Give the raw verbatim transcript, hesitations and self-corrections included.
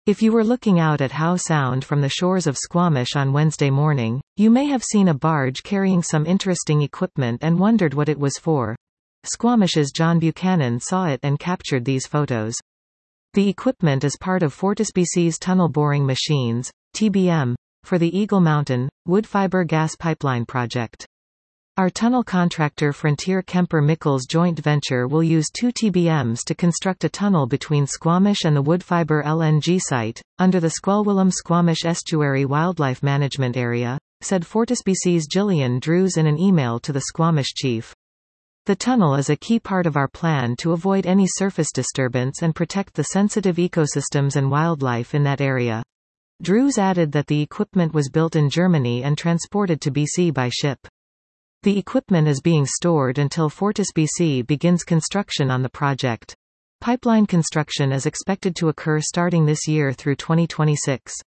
If you were looking out at Howe Sound from the shores of Squamish on Wednesday morning, you may have seen a barge carrying some interesting equipment and wondered what it was for. Squamish's John Buchanan saw it and captured these photos. The equipment is part of FortisBC's tunnel boring machines, T B M, for the Eagle Mountain, Woodfibre gas pipeline project. Our tunnel contractor Frontier Kemper Mickles joint venture will use two T B Ms to construct a tunnel between Squamish and the Woodfibre L N G site, under the Squalwillam Squamish Estuary Wildlife Management Area, said FortisBC's Gillian Drews in an email to the Squamish chief. The tunnel is a key part of our plan to avoid any surface disturbance and protect the sensitive ecosystems and wildlife in that area. Drews added that the equipment was built in Germany and transported to B C by ship. The equipment is being stored until FortisBC begins construction on the project. Pipeline construction is expected to occur starting this year through twenty twenty-six.